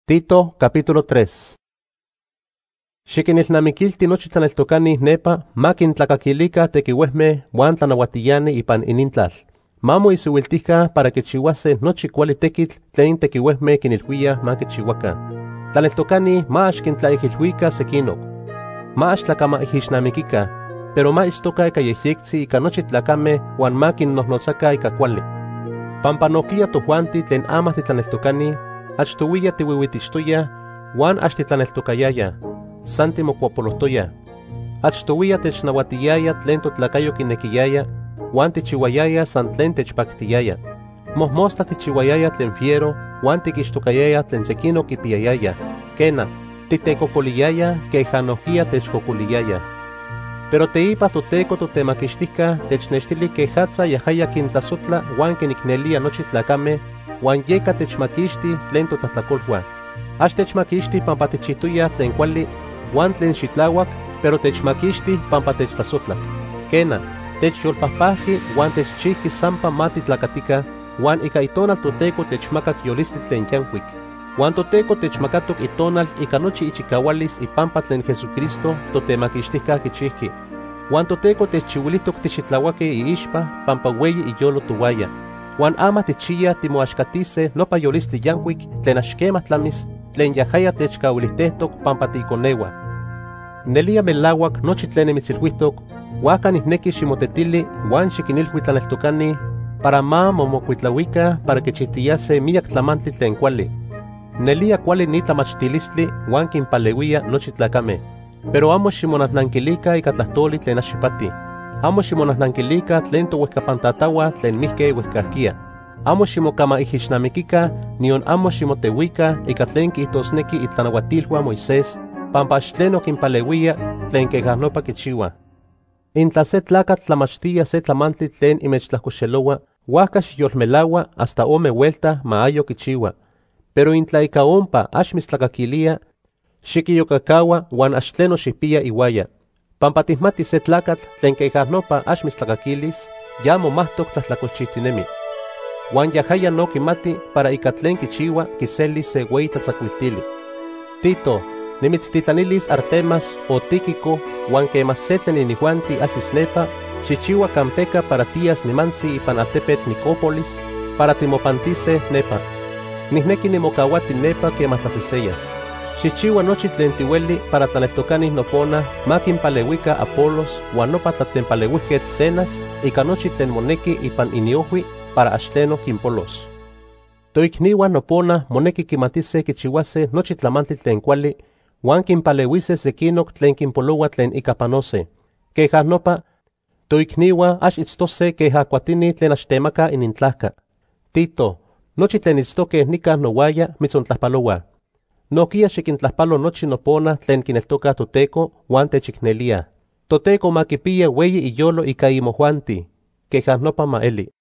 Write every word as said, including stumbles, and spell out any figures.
Tito capítulo tres. Xiquinilnamiquilti nochi tlaneltocani nepa ma quintlacakilica tequiuehme uan tlanauatiyani ipan inintlal. Mamo isiuiltica para quichihuase nochi cuali tequitl tlen tequiuehme quinilhuia ma quichihuaca. Tlaneltocani ma axquintlaijilhuica sequinoc. Ma axtlacamaijixnamiquica, pero ma istoca ica yehyectzi ica nochi tlacame uan ma quinnohnotzaca ica cuali. Pampanoquia tojuanti tlen ama titlaneltocani, achtowia tiuiuitixtoya, uan axtitlaneltocayaya, san timocuapolohtoya. Achtowia technauatiyaya tlen totlacayo quinequiyaya, uan tichihuayaya san tlen techpaktiyaya. Mohmostla tichihuayaya tlen fiero, uan tiquixtocayaya tlen sequino quipiyayaya. Quena, titecocoliyaya queja nohquia techcocoliyaya. Pero teipa toteco totemaquixtica technextili quejatza yahaya quintlasotla uan quinicnelia nochi tlacame, uan yeca techmaquixti tlen totlahtlacolhua. Ax techmaquixti pampa techituya tlen cuali, uan tlen xitlauac, pero techmaquixti pampa techtlasotlak. Quena, techyolpahpahki uan techchihki sampa matitlacatica, uan ica itonal toteco techmacac yolistli tlen yancuic. Uan toteco techmacatok itonal ica nochi ichicaualis ipampa tlen Jesucristo totemaquixtica quichihki. Uan toteco techchiuilitok tixitlauaque iixpa pampa ueyi iyolo towaya. Uan ama tichiya timoaxcatise nopa yolistli yancuic tlen axquema tlamis tlen yahaya techcauilihtehtok pampa tiiconeua. Nelia melauac nochi tlen nimitzilhuihtok, huaca nihneki ximotetili uan xiquinilhui tlaneltocani para ma momocuitlauica para quichihtiyase miyac tlamantli tlen cuali. Nelia cuali ni tlamachtilistli uan quimpaleuia nochi tlacame, pero amo ximonahnanquilica ica tlahtoli tlen axipati. Amo ximonahnanquilica tlen tohuehcapantataua tlen mihque huehcahquia. Amo ximocamaijixnamiquica, nion amo ximoteuica ica tlen quihtosnequi itlanauatilhua Moisés, pampa xtlen oquimpaleuia tlen quejahnopa quichiua. Intla se tlacatl tlamachtia se tlamantli tlen imechtlahcoxeloua, huaca xiyolmelaua hasta ome vuelta ma ayo quichiua. Pero intla ica ompa ax mitztlacaquilia, xiquiyocacaua uan ax tleno xipia iuaya. Pampa tihmati se tlacatl tlen quejahnopa ax mitztlacaquilis, ya momahtoc tlahtlacolchihtinemi. Uan yahaya no quimati para ica tlen quichiua quiselis se ueyi tlatzacuiltili. Tito, nimitztitlanilis Artemas o Tíquico, uan quema se tlen inihuanti asis nepa, xichiua campeca para tías nimantzi ipan altepetl Nicópolis, para timopantise nepa. Nihneki nimocauati nepa quema tlaseseyas. Xichiua nochi tlen tiueli para tlaneltocanis nopona ma quimpaleuica Apolos uan nopa tlatempaleuihquetl Zenas ica nochi tlen moneki ipan iniohui para axtleno quimpolos. Toicniuan nopona moneki quimatise quichihuase nochi tlamantli tlen cuali, uan quimpaleuise sequinoc tlen quimpoloua tlen ica panose. Queja nopa, toicniua ax itztose queja cuatini tlen axtemaca inintlahca. Tito, nochi tlen itztoque nica nowaya mitzontlahpaloua. Noquia xiquintlahpalo nochi nopona tlen quineltoca toteco uan techicnelia. Toteco ma quipia ueyi iyolo ica imojuanti, queja nopa ma eli.